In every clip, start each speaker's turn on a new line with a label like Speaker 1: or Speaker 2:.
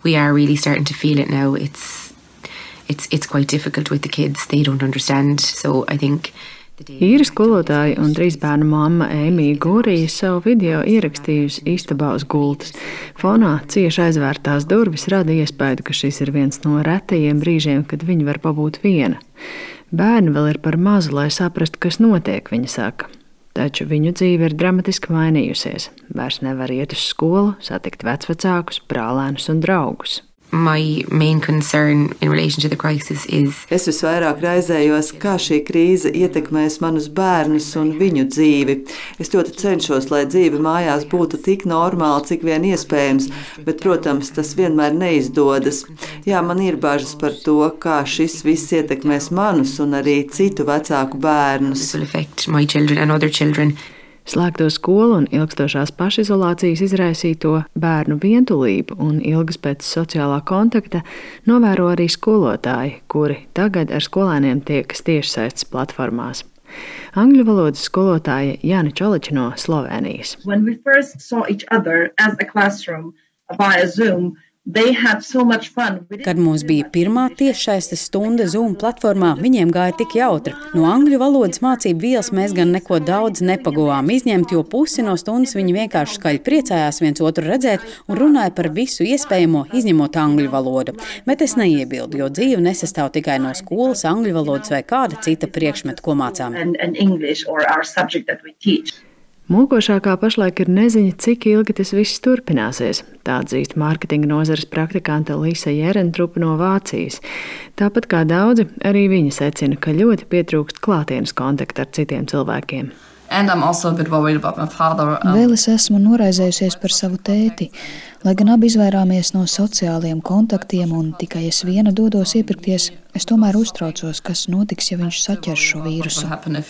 Speaker 1: we are really starting to feel it now. It's quite difficult with the kids. They don't understand. So I think
Speaker 2: Īra skolotāja un 3 bērnu mamma Ēmija Gorija savu video ierakstījusi istabā uz gultas. Fonā cieši aizvērtās durvis rada iespēju, ka šis ir viens no retajiem brīžiem, kad viņa var pabūt viena. Bērni vēl ir par mazu, lai saprastu, kas notiek, viņa saka. Taču viņu dzīve ir dramatiski mainījusies. Vairs nevar iet uz skolu, satikt vecvecākus, brālēnus un draugus.
Speaker 1: My main concern in relation to the crisis is...
Speaker 3: Es visvairāk raizējos, kā šī krīze ietekmēs manus bērnus un viņu dzīvi. Es ļoti cenšos, lai dzīve mājās būtu tik normāla, cik vien iespējams, bet, protams, tas vienmēr neizdodas. Jā, man ir bažas par to, kā šis viss ietekmēs manus un arī citu vecāku bērnus.
Speaker 2: Slēgto skolu un ilgstošās pašizolācijas izraisīto bērnu vientulību un ilgas pēc sociālā kontakta novēro arī skolotāji, kuri tagad ar skolēniem tiekas tiešsaistes platformās. Angļu valodas skolotāja Jāna Čoliča no Slovēnijas.
Speaker 4: When we first saw each other as a classroom via Zoom,
Speaker 5: Kad mums bija pirmā tiešsaistes stunda Zoom platformā, viņiem gāja tik jautri. No angļu valodas mācību vielas mēs gan neko daudz nepaguvām izņemt, jo pusi no stundas viņi vienkārši skaļi priecājās viens otru redzēt un runāja par visu iespējamo, izņemot angļu valodu. Bet es neiebildu, jo dzīve nesastāv tikai no skolas, angļu valodas vai kāda cita priekšmeta, ko mācām.
Speaker 2: Mokošākā pašlaik ir neziņa, cik ilgi tas viss turpināsies. Tā atzīst mārketinga nozares praktikante Lisa Jerentrupa no Vācijas. Tāpat kā daudzi, arī viņa secina, ka ļoti pietrūkst klātienes kontakta ar citiem cilvēkiem.
Speaker 6: Vēl es esmu noraizējusies par savu tēti. Lai gan abi izvairāmies no sociāliem kontaktiem un tikai es viena dodos iepirkties, es tomēr uztraucos, kas notiks, ja viņš saķers šo vīrusu.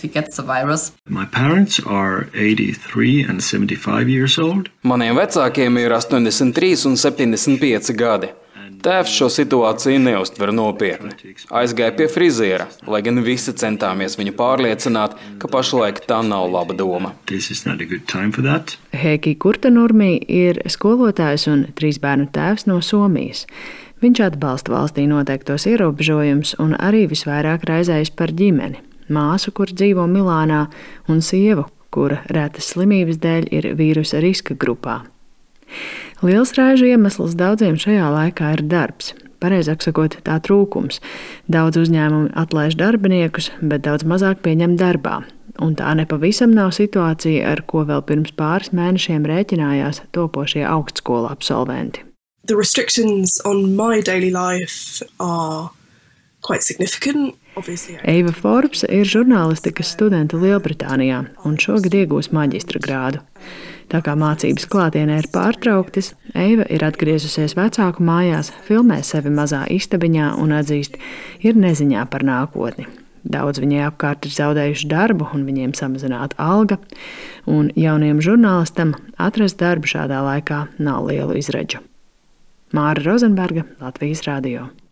Speaker 7: Maniem vecākiem ir 83 un 75 gadi. Tēvs šo situāciju neuztver nopietni. Aizgāja pie friziera, lai gan visi centāmies viņu pārliecināt, ka pašlaik tā nav laba doma.
Speaker 2: Heikki Kurtanurmi ir skolotājs un 3 bērnu tēvs no Somijas. Viņš atbalsta valstī noteiktos ierobežojumus un arī visvairāk raizējas par ģimeni. Māsu, kur dzīvo Milānā, un sievu, kura retas slimības dēļ ir vīrusa riska grupā. Liels raižu iemesls daudziem šajā laikā ir darbs. Pareizāk sakot, tā trūkums. Daudz uzņēmumi atlaiž darbiniekus, bet daudz mazāk pieņem darbā. Un tā nepavisam nav situācija, ar ko vēl pirms pāris mēnešiem rēķinājās topošie augstskolu absolventi.
Speaker 8: The restrictions on my daily life are quite significant.
Speaker 2: Eiva Forbes ir žurnālistikas studente Lielbritānijā un šogad iegūs maģistra grādu. Tā kā mācības klātienē ir pārtrauktas, Eiva ir atgriezusies vecāku mājās, filmē sevi mazā istabiņā un atzīst, ir neziņā par nākotni. Daudz viņai apkārt ir zaudējuši darbu un viņiem samazināta alga, un jauniem žurnālistam atrast darbu šādā laikā nav lielu izredzu. Māra Rozenberga, Latvijas radio.